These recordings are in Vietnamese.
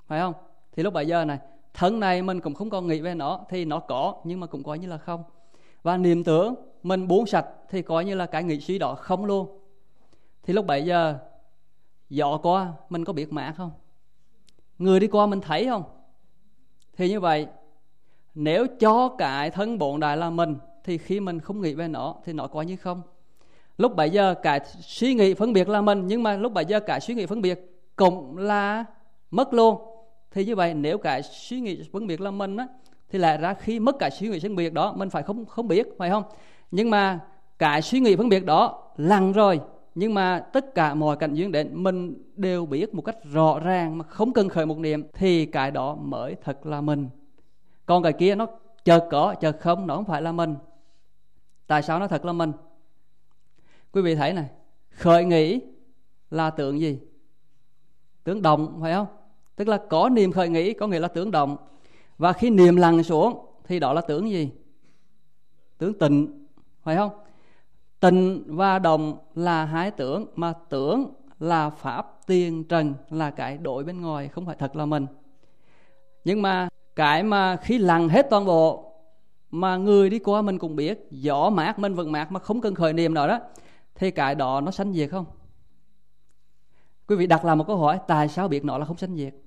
phải không? Thì lúc bấy giờ này, thân này mình cũng không còn nghĩ về nó, thì nó có nhưng mà cũng coi như là không. Và niệm tưởng mình buông sạch thì coi như là cái nghĩ suy đó không luôn. Thì lúc bấy giờ gió qua mình có biết mát không? Người đi qua mình thấy không? Thì như vậy, nếu cho cái thân bổn đại là mình, thì khi mình không nghĩ về nó thì nó coi như không. Lúc bấy giờ cái suy nghĩ phân biệt là mình, nhưng mà lúc bấy giờ cái suy nghĩ phân biệt cũng là mất luôn. Thì như vậy, nếu cái suy nghĩ phân biệt là mình á, thì lại ra khi mất cái suy nghĩ phân biệt đó, mình phải không biết, phải không? Nhưng mà cái suy nghĩ phân biệt đó lằng rồi, nhưng mà tất cả mọi cảnh duyên đến mình đều biết một cách rõ ràng mà không cần khởi một niệm, thì cái đó mới thật là mình. Còn cái kia nó chợt có chợt không, nó không phải là mình. Tại sao nó thật là mình? Quý vị thấy này, khởi nghĩ là tưởng gì? Tưởng động, phải không? Tức là có niệm khởi nghĩ có nghĩa là tưởng động. Và khi niệm lắng xuống thì đó là tưởng gì? Tưởng tịnh, phải không? Tịnh và động là hai tưởng, mà tưởng là pháp tiền trần, là cái đổi bên ngoài, không phải thật là mình. Nhưng mà cái mà khi lắng hết toàn bộ mà người đi qua mình cũng biết, gió mát mình vẫn mát mà không cần khởi niệm đó, thì cái đó nó sanh diệt không? Quý vị đặt lại một câu hỏi, tại sao biết nó là không sanh diệt?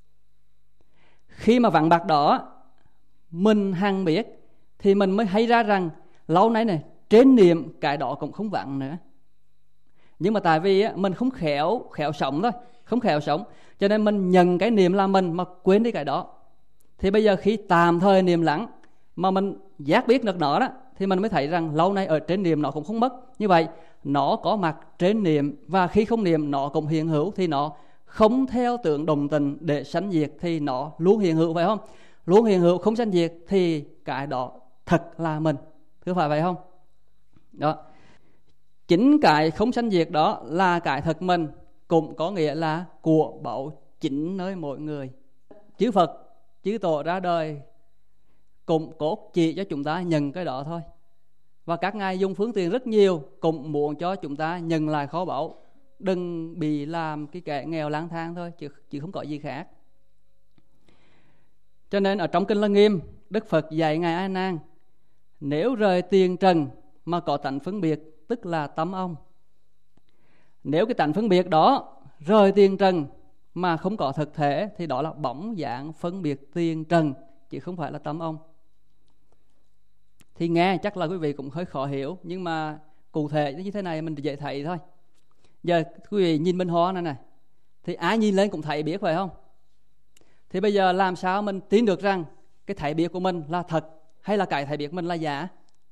Khi mà vặn bạc đó mình hằng biết, thì mình mới hay ra rằng lâu nay này trên niệm cái đó cũng không vặn nữa. Nhưng mà tại vì mình không khéo sống thôi, không khéo sống, cho nên mình nhận cái niệm là mình mà quên đi cái đó. Thì bây giờ khi tạm thời niệm lắng mà mình giác biết được nó đó, thì mình mới thấy rằng lâu nay ở trên niệm nó cũng không mất. Như vậy nó có mặt trên niệm, và khi không niệm nó cũng hiện hữu, thì nó không theo tượng đồng tình để sanh diệt, thì nó luôn hiện hữu, phải không? Luôn hiện hữu không sanh diệt thì cái đó thật là mình, cứ phải vậy không? Đó, chính cái không sanh diệt đó là cái thật mình, cũng có nghĩa là của báu chính nơi mỗi người. Chư Phật, chư Tổ ra đời cũng cốt chỉ cho chúng ta nhận cái đó thôi. Và các ngài dùng phương tiện rất nhiều, cũng muốn cho chúng ta nhận lại kho báu, đừng bị làm cái kẻ nghèo lang thang thôi, chứ không có gì khác. Cho nên ở trong Kinh Lăng Nghiêm, Đức Phật dạy ngài A Nan, nếu rời tiền trần mà có tánh phân biệt, tức là tâm ông. Nếu cái tánh phân biệt đó rời tiền trần mà không có thực thể, thì đó là bóng dạng phân biệt tiền trần, chứ không phải là tâm ông. Thì nghe chắc là quý vị cũng hơi khó hiểu, nhưng mà cụ thể như thế này mình dễ thấy thôi. Giờ quý vị nhìn bên hoa này này, thì ai nhìn lên cũng thấy biết, phải không? Thì bây giờ làm sao mình tin được rằng cái thấy biết của mình là thật, hay là cái thấy biết mình là giả?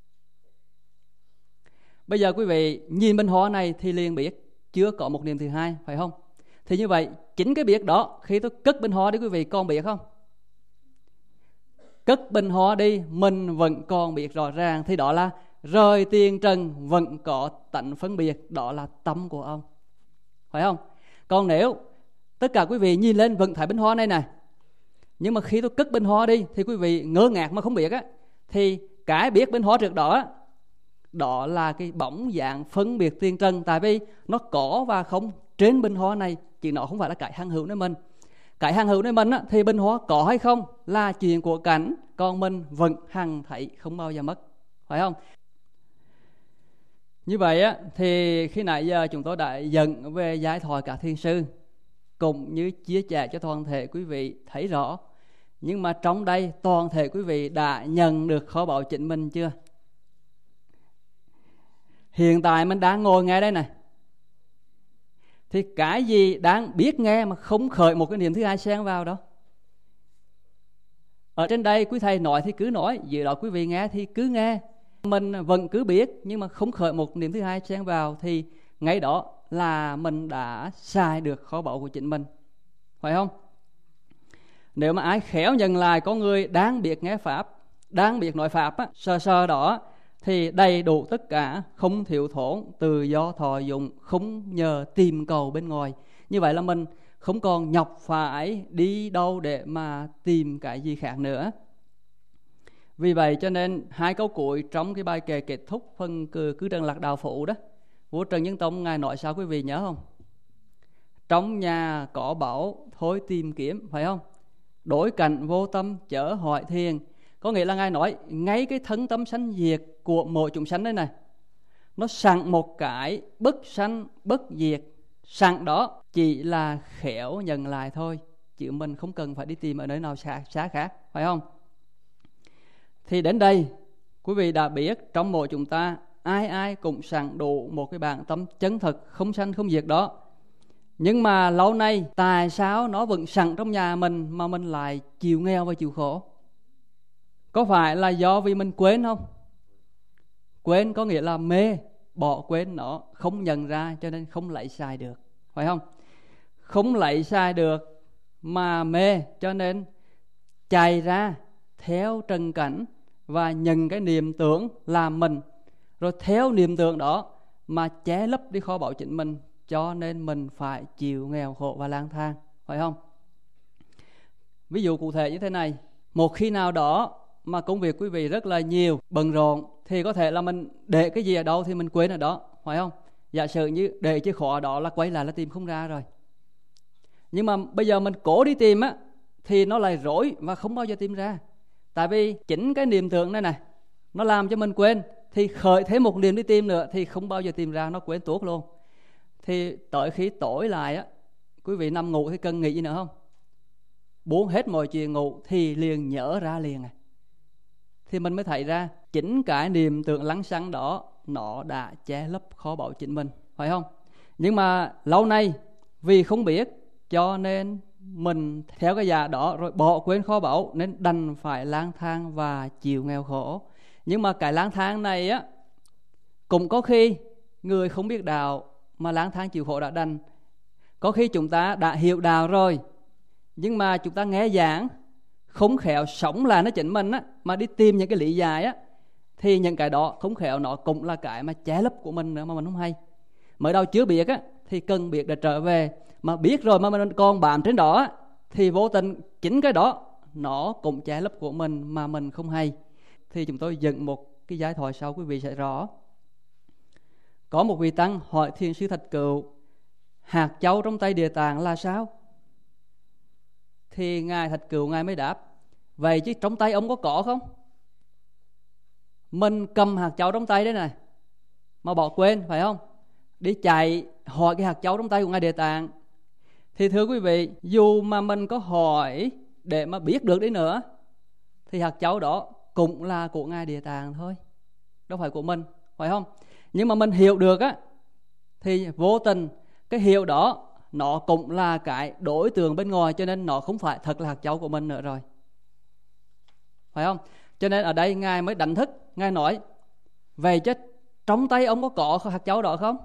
Bây giờ quý vị nhìn bên hoa này thì liền biết, chưa có một niệm thứ hai, phải không? Thì như vậy chính cái biết đó, khi tôi cất bên hoa đi, quý vị còn biết không? Cất bình hoa đi, mình vẫn còn biết rõ ràng, thì đó là rời tiền trần vẫn có tánh phân biệt, đó là tâm của ông, phải không? Còn nếu tất cả quý vị nhìn lên vẫn thấy bình hoa này này, nhưng mà khi tôi cất bình hoa đi thì quý vị ngơ ngác mà không biết á, thì cái biết bình hoa trước đó, đó là cái bóng dạng phân biệt tiền trần, tại vì nó có và không trên bình hoa này, chứ nó không phải là cái hằng hữu nơi mình. Cái hằng hữu nơi mình á, thì bình hoa có hay không là chuyện của cảnh, còn mình vẫn hằng thấy không bao giờ mất, phải không? Như vậy á, thì khi nãy giờ chúng tôi đã dẫn về giải thoại cả thiền sư, cũng như chia sẻ cho toàn thể quý vị thấy rõ. Nhưng mà trong đây toàn thể quý vị đã nhận được kho báu chính mình chưa? Hiện tại mình đang ngồi ngay đây này, thì cái gì đang biết nghe mà không khởi một cái niệm thứ hai xen vào đó? Ở trên đây quý thầy nói thì cứ nói, dưới đó quý vị nghe thì cứ nghe. Mình vẫn cứ biết nhưng mà không khởi một niệm thứ hai xen vào, thì ngay đó là mình đã xài được kho báu của chính mình, phải không? Nếu mà ai khéo nhận lại có người đang biết nghe Pháp, đang biết nói Pháp á, sơ đó, thì đầy đủ tất cả, không thiếu thốn, tự do thọ dụng, không nhờ tìm cầu bên ngoài. Như vậy là mình không còn nhọc phải đi đâu để mà tìm cái gì khác nữa. Vì vậy cho nên hai câu cuối trong cái bài kệ kết thúc phần cứ Trần Lạc Đạo Phụ đó, vua Trần Nhân Tông ngài nói sao quý vị nhớ không? Trong nhà có báu thôi tìm kiếm, phải không? Đối cảnh vô tâm chớ hỏi thiền. Có nghĩa là Ngài nói ngay cái thân tâm sanh diệt của mỗi chúng sanh đây này, nó sẵn một cái bất sanh bất diệt, sẵn đó chỉ là khéo nhận lại thôi, chứ mình không cần phải đi tìm ở nơi nào xa khác, phải không? Thì đến đây quý vị đã biết trong mỗi chúng ta ai ai cũng sẵn đủ một cái bản tâm chân thật không sanh không diệt đó. Nhưng mà lâu nay tại sao nó vẫn sẵn trong nhà mình mà mình lại chịu nghèo và chịu khổ? Có phải là do vì mình quên không? Quên có nghĩa là mê, bỏ quên nó, không nhận ra cho nên không lấy xài được, phải không? Không lấy xài được mà mê cho nên chạy ra theo trần cảnh và nhận cái niệm tưởng làm mình, rồi theo niệm tưởng đó mà che lấp đi kho báu chính mình, cho nên mình phải chịu nghèo khổ và lang thang, phải không? Ví dụ cụ thể như thế này, một khi nào đó mà công việc quý vị rất là nhiều, bận rộn, thì có thể là mình để cái gì ở đâu thì mình quên ở đó, phải không? Giả sử như để chữ khó ở đó là quay lại là tìm không ra rồi. Nhưng mà bây giờ mình cố đi tìm á, thì nó lại rối và không bao giờ tìm ra. Tại vì chính cái niệm tưởng này này, nó làm cho mình quên, thì khởi thêm một niệm đi tìm nữa thì không bao giờ tìm ra, nó quên tuốt luôn. Thì tới khi tối lại á, quý vị nằm ngủ thì cần nghĩ gì nữa không? Buông hết mọi chuyện ngủ thì liền nhớ ra liền à. Thì mình mới thấy ra chính cái niệm tưởng lắng xăng đó nó đã che lấp kho báu chính mình, phải không? Nhưng mà lâu nay vì không biết cho nên mình theo cái giả đó rồi bỏ quên kho báu, nên đành phải lang thang và chịu nghèo khổ. Nhưng mà cái lang thang này á, cũng có khi người không biết đạo mà lang thang chịu khổ đã đành. Có khi chúng ta đã hiểu đạo rồi, nhưng mà chúng ta nghe giảng không khéo sống là nó chính mình á, mà đi tìm những cái lý giải á, thì những cái đó không khéo nó cũng là cái mà che lấp của mình nữa mà mình không hay. Mới đầu chưa biết á thì cần biết để trở về, mà biết rồi mà mình còn bám trên đó á, thì vô tình chính cái đó nó cũng che lấp của mình mà mình không hay. Thì chúng tôi dựng một cái giải thoại sau quý vị sẽ rõ. Có một vị tăng hỏi Thiền sư Thạch Cựu hạt châu trong tay Địa Tạng là sao? Thì ngài Thạch Cựu ngài mới đáp, vậy chứ trong tay ông có không? Mình cầm hạt châu trong tay đấy này mà bỏ quên, phải không? Đi chạy hỏi cái hạt châu trong tay của ngài Địa Tạng. Thì thưa quý vị, dù mà mình có hỏi để mà biết được đấy nữa, thì hạt châu đó cũng là của ngài Địa Tạng thôi, đâu phải của mình, phải không? Nhưng mà mình hiểu được á, thì vô tình cái hiểu đó nó cũng là cái đối tượng bên ngoài, cho nên nó không phải thật là hạt châu của mình nữa rồi, phải không? Cho nên ở đây ngài mới đánh thức, ngài nói vậy chứ trong tay ông có hạt châu đó không?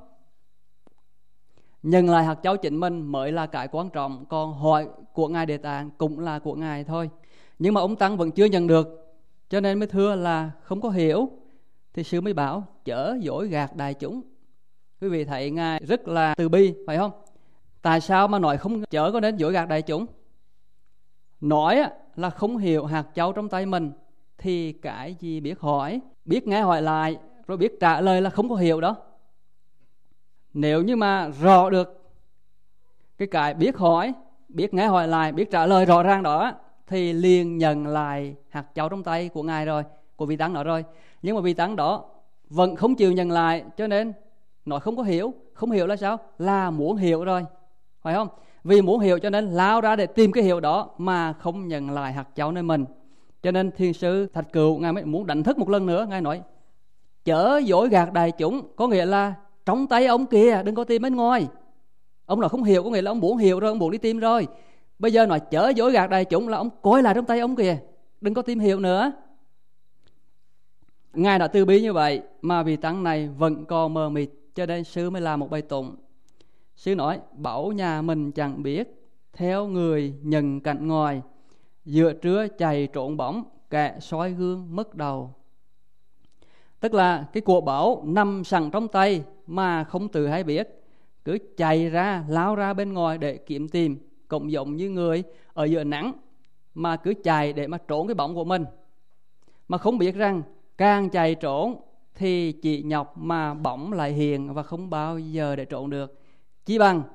Nhận lại hạt châu chính mình mới là cái quan trọng, còn hỏi của ngài Địa Tạng cũng là của ngài thôi. Nhưng mà ông tăng vẫn chưa nhận được, cho nên mới thưa là không có hiểu. Thì sư mới bảo chớ dối gạt đại chúng. Quý vị thấy ngài rất là từ bi, phải không? Tại sao mà nói không chớ có nên dối gạt đại chúng? Nói là không hiểu hạt châu trong tay mình thì cái gì biết hỏi, biết nghe hỏi lại, rồi biết trả lời là không có hiểu đó. Nếu như mà rõ được cái biết hỏi, biết nghe hỏi lại, biết trả lời rõ ràng đó, thì liền nhận lại hạt châu trong tay của ngài rồi, của vị tăng đó rồi. Nhưng mà vị tăng đó vẫn không chịu nhận lại, cho nên nói không có hiểu. Không hiểu là sao? Là muốn hiểu rồi, phải không? Vì muốn hiểu cho nên lao ra để tìm cái hiểu đó mà không nhận lại hạt châu nơi mình. Cho nên Thiền sư Thạch Cựu ngài mới muốn đánh thức một lần nữa. Ngài nói chớ dối gạt đại chúng, có nghĩa là trong tay ông kìa, đừng có tìm bên ngoài. Ông nói không hiểu có nghĩa là ông muốn hiểu rồi, ông muốn đi tìm rồi. Bây giờ nói chớ dối gạt đại chúng là ông coi lại trong tay ông kìa, đừng có tìm hiểu nữa. Ngài đã từ bi như vậy mà vị tăng này vẫn còn mờ mịt, cho nên sư mới làm một bài tụng. Sư nói bảo nhà mình chẳng biết, theo người nhận cạnh ngoài, giữa trưa chạy trộn bóng, kẻ soi gương mất đầu. Tức là cái của bảo nằm sẵn trong tay mà không tự hay biết, cứ chạy ra lao ra bên ngoài để kiếm tìm, cũng giống như người ở giữa nắng mà cứ chạy để mà trốn cái bóng của mình, mà không biết rằng càng chạy trốn thì chỉ nhọc mà bóng lại hiện và không bao giờ để trốn được. Chỉ bằng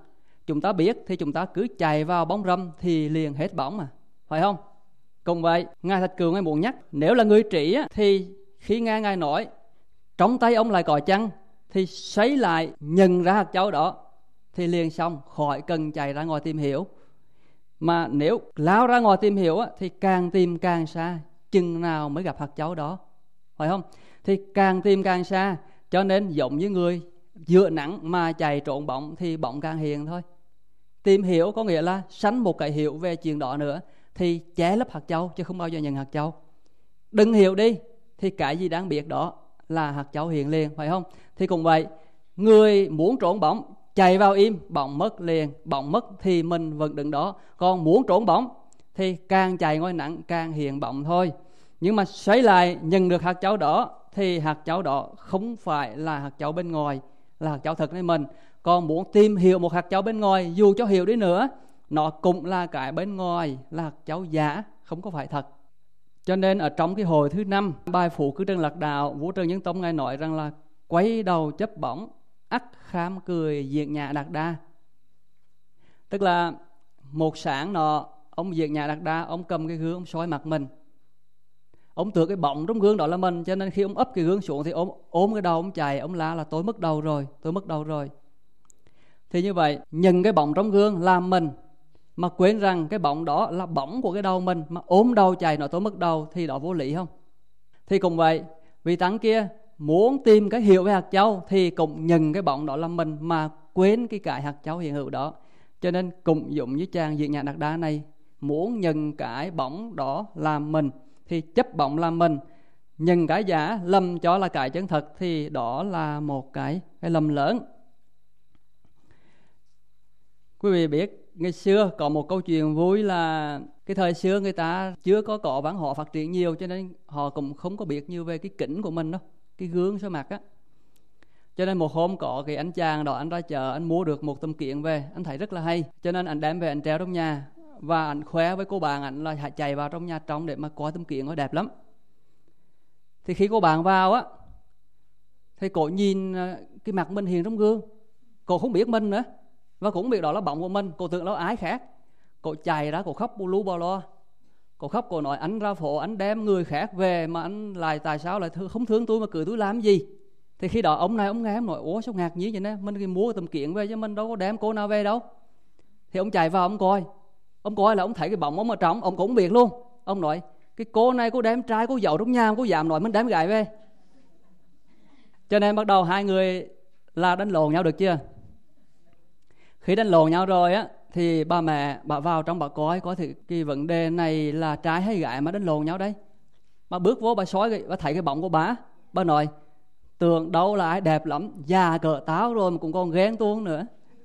chúng ta biết thì chúng ta cứ chạy vào bóng râm thì liền hết bóng mà, phải không? Cũng vậy, Ngài Thạch Cừu Ngài muốn nhắc, nếu là người trí á, thì khi nghe Ngài nói trong tay ông lại có chăng, thì xoay lại nhận ra hạt châu đó thì liền xong, khỏi cần chạy ra ngoài tìm hiểu. Mà nếu lao ra ngoài tìm hiểu á, thì càng tìm càng xa, chừng nào mới gặp hạt châu đó, phải không? Thì càng tìm càng xa, cho nên giống như người dựa nắng mà chạy trộn bóng thì bóng càng hiện thôi. Tìm hiểu có nghĩa là sanh một cái hiểu về chuyện đó nữa thì che lấp hạt châu, chứ không bao giờ nhận hạt châu. Đừng hiểu đi thì cái gì đáng biết đó là hạt châu hiện liền, phải không? Thì cũng vậy, người muốn trốn bóng chạy vào im, bóng mất liền. Bóng mất thì mình vẫn đứng đó. Còn muốn trốn bóng thì càng chạy ngoài nắng càng hiện bóng thôi. Nhưng mà xoay lại nhận được hạt châu đó thì hạt châu đó không phải là hạt châu bên ngoài, là hạt châu thật với mình. Còn muốn tìm hiểu một hạt châu bên ngoài, dù cho hiểu đi nữa, nó cũng là cái bên ngoài, là hạt châu giả, không có phải thật. Cho nên ở trong cái hồi thứ 5 bài Phụ Cư Trần Lạc Đạo, Vua Trần Nhân Tông Ngài nói rằng là quay đầu chấp bóng, ắt kham cười Diệt Nhã Đạt Đa. Tức là một sáng nọ, ông Diệt Nhã Đạt Đa, ông cầm cái gương, ông soi mặt mình. Ông tưởng cái bóng trong gương đó là mình, cho nên khi ông ấp cái gương xuống thì ôm cái đầu ông chạy, ông la là tôi mất đầu rồi, tôi mất đầu rồi. Thì như vậy, nhìn cái bóng trong gương là mình, mà quên rằng cái bóng đó là bóng của cái đầu mình, mà ôm đầu chạy nói tôi mất đầu thì đó vô lý không? Thì cũng vậy, vị tăng kia muốn tìm cái hiểu về hạt châu thì cũng nhận cái bóng đó là mình, mà quên cái hạt châu hiện hữu đó. Cho nên cũng giống như chàng Diệt Nhã Đạt Đa này, muốn nhận cái bóng đó là mình thì chấp bóng là mình, nhận cái giả lầm cho là cái chân thật thì đó là một cái lầm lớn. Quý vị biết ngày xưa có một câu chuyện vui là cái thời xưa người ta chưa có văn hóa phát triển nhiều, cho nên họ cũng không có biết nhiều về cái kính của mình đâu, cái gương soi mặt á. Cho nên một hôm có cái anh chàng đó, anh ra chợ, anh mua được một tấm kiếng về, anh thấy rất là hay, cho nên anh đem về anh treo trong nhà, và anh khoe với cô bạn anh là hãy chạy vào trong nhà trong để mà coi tấm kiếng nó đẹp lắm. Thì khi cô bạn vào á, thì cô nhìn cái mặt mình hiện trong gương, cô không biết mình nữa, và cũng biết đó là bóng của mình, cô tưởng là ái khác. Cô chạy ra, cô khóc bu lu bò lo. Cô khóc, cô nói anh ra phố, anh đem người khác về mà anh lại tại sao lại không thương tôi mà cử tôi làm gì? Thì khi đó ông này ông nghe em nói ủa sao ngạc nhiên vậy nè, mình mua tấm kiếng về chứ mình đâu có đem cô nào về đâu. Thì ông chạy vào ông coi là ông thấy cái bóng ông ở trong, ông cũng biết luôn. Ông nói cái cô này cô đem trai cô giấu trong nhà, cô dám nói mình đem gái về. Cho nên bắt đầu hai người là đánh lộn nhau, được chưa? Khi đánh lộn nhau rồi á thì bà mẹ bà vào trong bà coi thì cái vấn đề này là trai hay gái mà đánh lộn nhau đấy. Bà bước vô bà soi, bà thấy cái bóng của bà nói tưởng đâu là ai đẹp lắm, già cỡ táo rồi mà cũng còn ghen tuông nữa.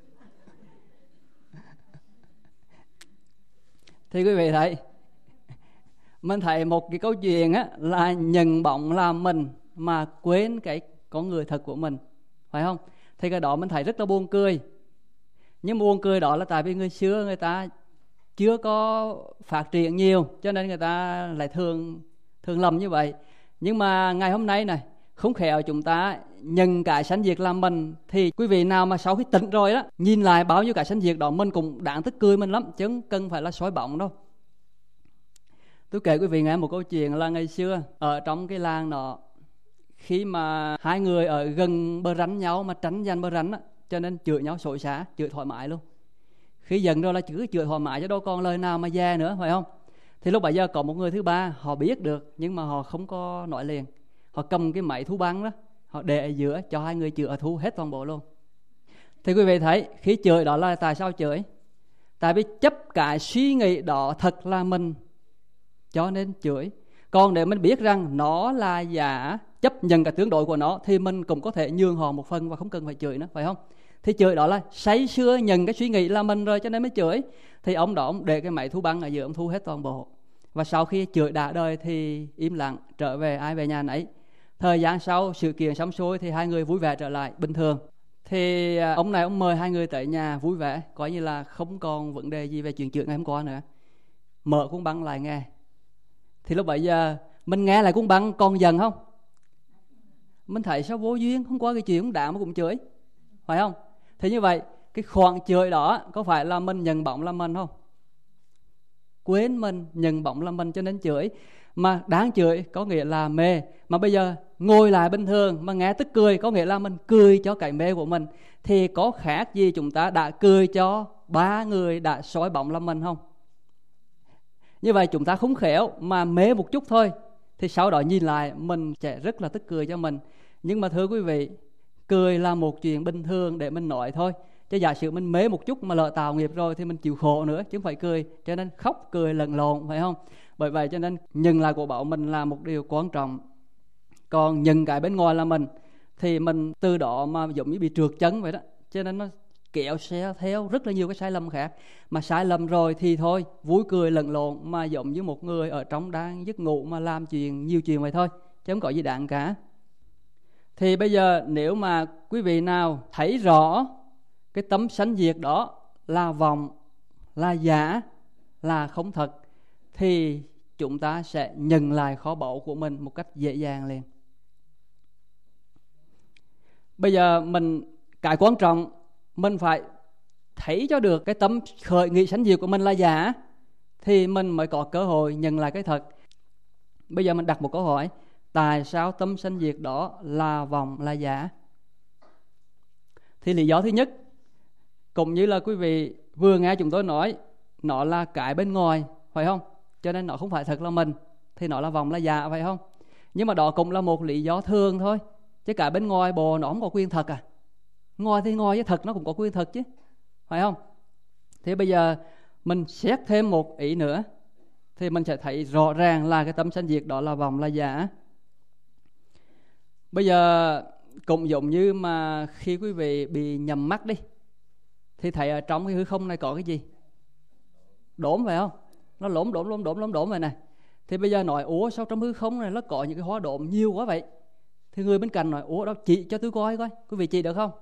Thì quý vị thấy, mình thấy một cái câu chuyện á là nhận bóng làm mình mà quên cái con người thật của mình, phải không? Thì cái đó mình thấy rất là buồn cười. Nhưng buồn cười đó là tại vì người xưa người ta chưa có phát triển nhiều, cho nên người ta lại thường lầm như vậy. Nhưng mà ngày hôm nay này, không khéo chúng ta nhận cái sanh diệt làm mình, thì quý vị nào mà sau khi tỉnh rồi đó, nhìn lại bao nhiêu cái sanh diệt đó, mình cũng đáng tức cười mình lắm, chứ không cần phải là soi bóng đâu. Tôi kể quý vị nghe một câu chuyện là ngày xưa ở trong cái làng đó, khi mà hai người ở gần bờ rắn nhau mà tránh giành bờ rắn á, cho nên chửi nhau xối xả, chửi thoải mái luôn. Khi giận rồi là chửi thoải mái chứ đâu còn lời nào mà dè nữa, phải không? Thì lúc bấy giờ có một người thứ ba, họ biết được nhưng mà họ không có nói liền. Họ cầm cái máy thu băng đó, họ để ở giữa cho hai người chửi thu hết toàn bộ luôn. Thì quý vị thấy khi chửi đó là tại sao chửi? Tại vì chấp cái suy nghĩ đó thật là mình, cho nên chửi. Còn để mình biết rằng nó là giả, chấp nhận cái tướng đối của nó, thì mình cũng có thể nhường họ một phần và không cần phải chửi nữa, phải không? Thì chửi đó là say sưa nhận cái suy nghĩ là mình rồi cho nên mới chửi. Thì ông đó ông để cái máy thu băng ở giữa, ông thu hết toàn bộ. Và sau khi chửi đã đời thì im lặng, trở về ai về nhà nấy. Thời gian sau sự kiện xong xuôi thì hai người vui vẻ trở lại bình thường. Thì ông này ông mời hai người tới nhà vui vẻ, coi như là không còn vấn đề gì về chuyện chửi ngày hôm qua nữa. Mở cuốn băng lại nghe. Thì lúc bấy giờ mình nghe lại cuốn băng còn giận không? Mình thấy sao vô duyên, hôm qua cái chuyện cũng đã mà cũng chửi, phải không? Thì như vậy cái khoảng chửi đó có phải là mình nhận bóng là mình không? Quên mình, nhận bóng là mình cho nên chửi. Mà đáng chửi có nghĩa là mê. Mà bây giờ ngồi lại bình thường mà nghe tức cười, có nghĩa là mình cười cho cái mê của mình. Thì có khác gì chúng ta đã cười cho 3 người đã soi bóng là mình không? Như vậy chúng ta không khéo mà mê một chút thôi, thì sau đó nhìn lại mình sẽ rất là tức cười cho mình. Nhưng mà thưa quý vị, cười là một chuyện bình thường để mình nói thôi. Chứ giả sử mình mê một chút mà lỡ tạo nghiệp rồi thì mình chịu khổ nữa, chứ không phải cười. Cho nên khóc cười lẫn lộn, phải không? Bởi vậy cho nên nhận lại của bảo mình là một điều quan trọng. Còn nhận cái bên ngoài là mình thì mình từ đó mà giống như bị trượt chân vậy đó. Cho nên nó kéo xe theo rất là nhiều cái sai lầm khác. Mà sai lầm rồi thì thôi, vui cười lẫn lộn, mà giống như một người ở trong đang giấc ngủ mà làm nhiều chuyện vậy thôi, chứ không có gì đáng cả. Thì bây giờ nếu mà quý vị nào thấy rõ cái tấm sanh diệt đó là vọng, là giả, là không thật, thì chúng ta sẽ nhận lại kho báu của mình một cách dễ dàng liền. Bây giờ cái quan trọng mình phải thấy cho được cái tấm khởi nghị sanh diệt của mình là giả, thì mình mới có cơ hội nhận lại cái thật. Bây giờ mình đặt một câu hỏi: tại sao tấm sanh diệt đó là vọng, là giả? Thì lý do thứ nhất, cũng như là quý vị vừa nghe chúng tôi nói, nó là cái bên ngoài, phải không? Cho nên nó không phải thật là mình, thì nó là vọng, là giả, phải không? Nhưng mà đó cũng là một lý do thường thôi, chứ cái bên ngoài bộ nó không có quyền thật à. Ngoài thì ngoài, với thật nó cũng có quyền thật chứ, phải không? Thì bây giờ mình xét thêm một ý nữa thì mình sẽ thấy rõ ràng là cái tấm sanh diệt đó là vọng, là giả. Bây giờ cũng giống như mà khi quý vị bị nhầm mắt đi, thì thấy ở trong cái hư không này có cái gì? Đốm, phải không? Nó lốm vậy này. Thì bây giờ nói ủa sao trong hư không này nó có những cái hóa đốm nhiều quá vậy? Thì người bên cạnh nói ủa đó, chị cho tôi coi coi, quý vị chị được không?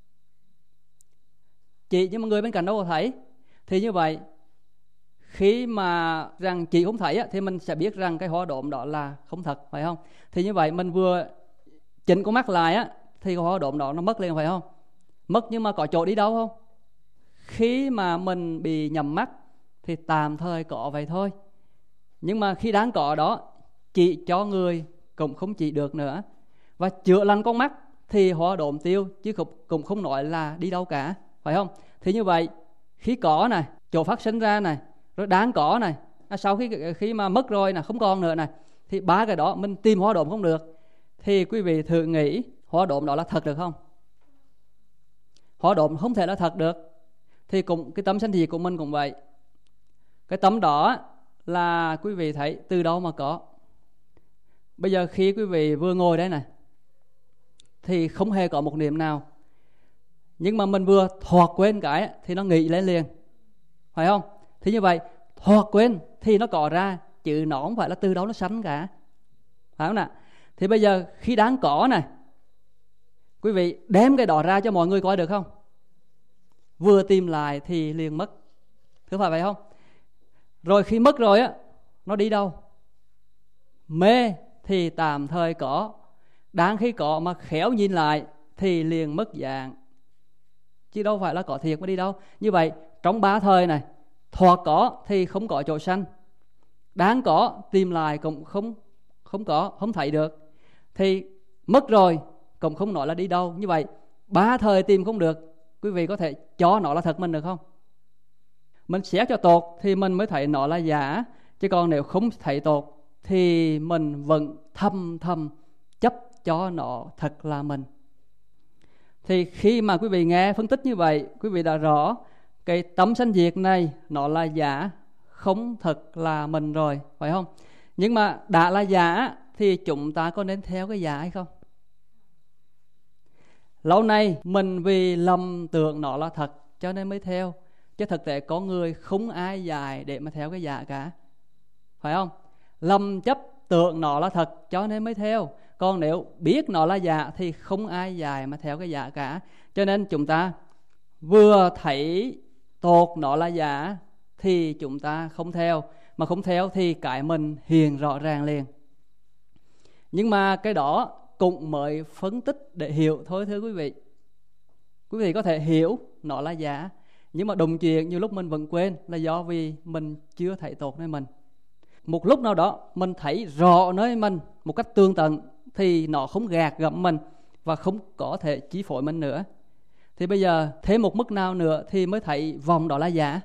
Chị, nhưng mà người bên cạnh đâu có thấy. Thì như vậy khi mà rằng chị không thấy thì mình sẽ biết rằng cái hóa đốm đó là không thật, phải không? Thì như vậy mình vừa chỉnh con mắt lại thì cái hóa đốm đó nó mất liền, phải không? Mất, nhưng mà có chỗ đi đâu không? Khi mà mình bị nhầm mắt thì tạm thời có vậy thôi, nhưng mà khi đáng có đó chỉ cho người cũng không chỉ được nữa. Và chữa lành con mắt thì hóa đốm tiêu, chứ cũng không nói là đi đâu cả, phải không? Thì như vậy khi có này, chỗ phát sinh ra này, rồi đáng có này, sau khi mà mất rồi không còn nữa này, thì 3 cái đó mình tìm hóa đốm không được. Thì quý vị thử nghĩ hóa đốm đó là thật được không? Hóa đốm không thể là thật được. Thì cũng cái tấm sanh diệt của mình cũng vậy. Cái tấm đó là quý vị thấy từ đâu mà có? Bây giờ khi quý vị vừa ngồi đây này thì không hề có một niệm nào, nhưng mà mình vừa thoạt quên cái thì nó nghĩ lên liền, phải không? Thì như vậy thoạt quên thì nó có ra, chứ nó không phải là từ đâu nó sanh cả, phải không nào? Thì bây giờ khi đáng có này, quý vị đem cái đó ra cho mọi người coi được không? Vừa tìm lại thì liền mất, thưa phải vậy không? Rồi khi mất rồi nó đi đâu? Mê thì tạm thời có, đáng khi có mà khéo nhìn lại thì liền mất dạng, chứ đâu phải là có thiệt mà đi đâu. Như vậy trong 3 thời này, thoạt có thì không có chỗ sanh, đáng có tìm lại cũng không thấy được, thì mất rồi cũng không nói là đi đâu. Như vậy 3 thời tìm không được, quý vị có thể cho nó là thật mình được không? Mình xét cho tột thì mình mới thấy nó là giả, chứ còn nếu không thấy tột thì mình vẫn thầm chấp cho nó thật là mình. Thì khi mà quý vị nghe phân tích như vậy, quý vị đã rõ cái tấm sanh diệt này nó là giả, không thật là mình rồi, phải không? Nhưng mà đã là giả thì chúng ta có nên theo cái giả hay không? Lâu nay mình vì lầm tưởng nó là thật cho nên mới theo, chứ thực tế có người không ai dạy để mà theo cái giả cả, phải không? Lầm chấp tưởng nó là thật cho nên mới theo, còn nếu biết nó là giả thì không ai dạy mà theo cái giả cả. Cho nên chúng ta vừa thấy tột nó là giả thì chúng ta không theo, mà không theo thì cái mình hiện rõ ràng liền. Nhưng mà cái đó cũng mới phân tích để hiểu thôi, thưa quý vị. Quý vị có thể hiểu nó là giả, nhưng mà đụng chuyện nhiều lúc mình vẫn quên, là do vì mình chưa thấy tốt nơi mình. Một lúc nào đó mình thấy rõ nơi mình một cách tường tận thì nó không gạt gẫm mình và không có thể chi phối mình nữa. Thì bây giờ thêm một mức nào nữa thì mới thấy vòng đó là giả.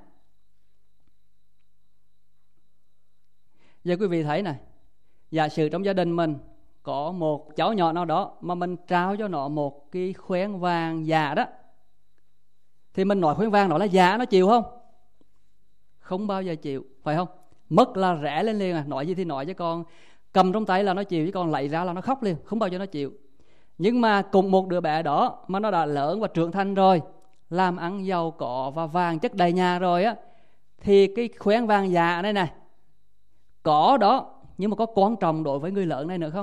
Giờ quý vị thấy này, giả sử trong gia đình mình có một cháu nhỏ nào đó mà mình trao cho nó một cái khoen vàng giả đó, thì mình nói khoen vàng đó là giả, nó chịu không? Không bao giờ chịu, phải không? Mất là rẽ lên liền à, nói gì thì nói, chứ còn cầm trong tay là nó chịu, chứ còn lấy ra là nó khóc liền, không bao giờ nó chịu. Nhưng mà cùng một đứa bé đó mà nó đã lớn và trưởng thành rồi, làm ăn giàu có và vàng chất đầy nhà rồi á, thì cái khoen vàng giả này này có đó, nhưng mà có quan trọng đối với người lớn này nữa không?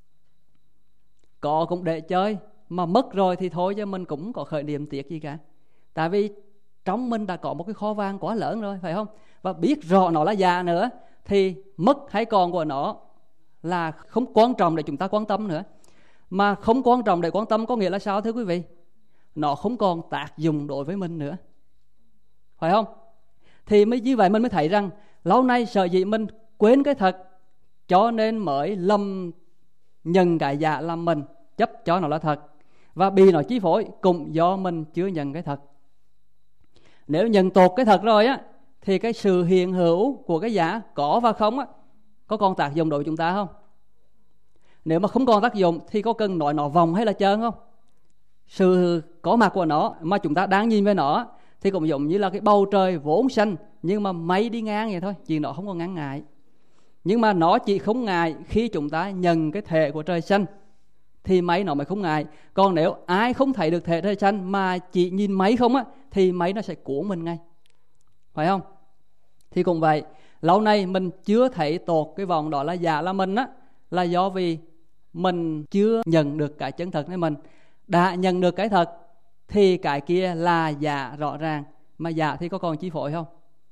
Có cũng để chơi, mà mất rồi thì thôi, chứ mình cũng có khởi niệm tiếc gì cả. Tại vì trong mình đã có một cái kho vàng quá lớn rồi, phải không? Và biết rõ nó là giả nữa, thì mất hay còn của nó là không quan trọng để chúng ta quan tâm nữa. Mà không quan trọng để quan tâm có nghĩa là sao thưa quý vị? Nó không còn tác dụng đối với mình nữa, phải không? Thì như vậy mình mới thấy rằng lâu nay sợ gì mình quên cái thật, cho nên mới lầm nhận cái giả làm mình, chấp cho nó là thật, và bị nó chi phối cũng do mình chưa nhận cái thật. Nếu nhận tốt cái thật rồi á, thì cái sự hiện hữu của cái giả có và không á, có còn tác dụng đối với chúng ta không? Nếu mà không còn tác dụng thì có cần nói nó vòng hay là trơn không? Sự có mặt của nó mà chúng ta đang nhìn về nó thì cũng giống như là cái bầu trời vốn xanh, nhưng mà mây đi ngang vậy thôi, chuyện nó không có ngăn ngại. Nhưng mà nó chỉ không ngại khi chúng ta nhận cái thể của trời xanh thì mây nó mới không ngại. Còn nếu ai không thấy được thể trời xanh mà chỉ nhìn mây không á, thì mây nó sẽ cuốn mình ngay, phải không? Thì cũng vậy, lâu nay mình chưa thấy tột cái vòng đó là giả là mình á, là do vì mình chưa nhận được cái chân thật này mình. Đã nhận được cái thật thì cái kia là giả rõ ràng, mà giả thì có còn chi phối không?